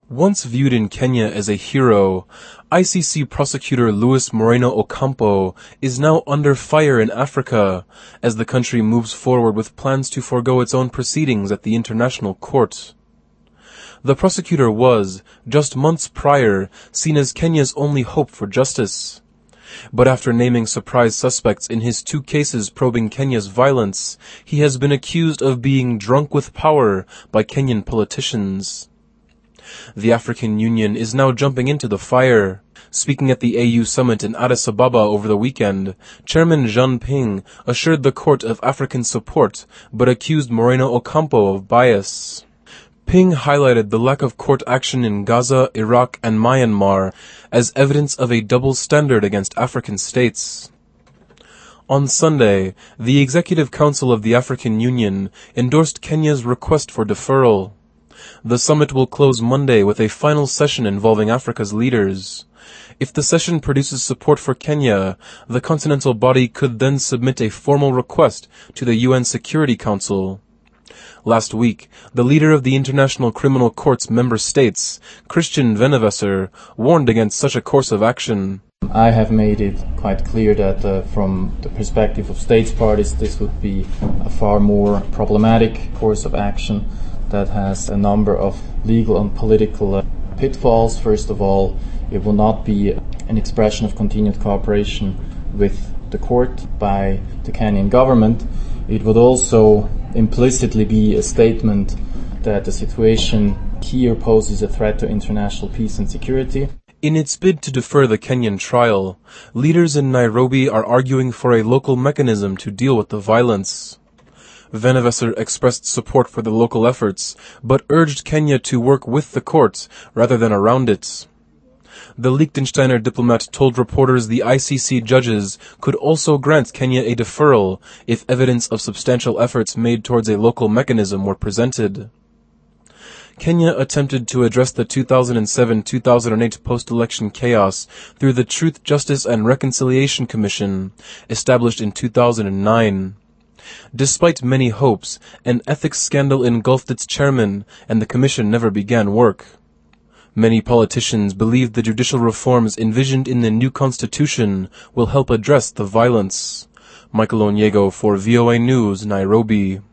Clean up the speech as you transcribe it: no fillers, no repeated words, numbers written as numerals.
Once viewed in Kenya as a hero, ICC prosecutor Luis Moreno Ocampo is now under fire in Africa as the country moves forward with plans to forego its own proceedings at the International Court. The prosecutor was, just months prior, seen as Kenya's only hope for justice. But after naming surprise suspects in his 2 cases probing Kenya's violence, he has been accused of being drunk with power by Kenyan politicians. The African Union is now jumping into the fire. Speaking at the AU summit in Addis Ababa over the weekend, Chairman Jean Ping assured the court of African support, but accused Moreno Ocampo of bias. Ping highlighted the lack of court action in Gaza, Iraq, and Myanmar as evidence of a double standard against African states. On Sunday, the Executive Council of the African Union endorsed Kenya's request for deferral. The summit will close Monday with a final session involving Africa's leaders. If the session produces support for Kenya, the continental body could then submit a formal request to the UN Security Council. Last week, the leader of the International Criminal Court's member states, Christian Venevesser, warned against such a course of action. I have made it quite clear that from the perspective of states parties, this would be a far more problematic course of action that has a number of legal and political pitfalls. First of all, it will not be an expression of continued cooperation with the court by the Kenyan government. It would also implicitly be a statement that the situation here poses a threat to international peace and security. In its bid to defer the Kenyan trial, leaders in Nairobi are arguing for a local mechanism to deal with the violence. Venevesser expressed support for the local efforts, but urged Kenya to work with the court rather than around it. The Liechtensteiner diplomat told reporters the ICC judges could also grant Kenya a deferral if evidence of substantial efforts made towards a local mechanism were presented. Kenya attempted to address the 2007-2008 post-election chaos through the Truth, Justice and Reconciliation Commission, established in 2009. Despite many hopes, an ethics scandal engulfed its chairman, and the commission never began work. Many politicians believe the judicial reforms envisioned in the new constitution will help address the violence. Michael Onyego for VOA News, Nairobi.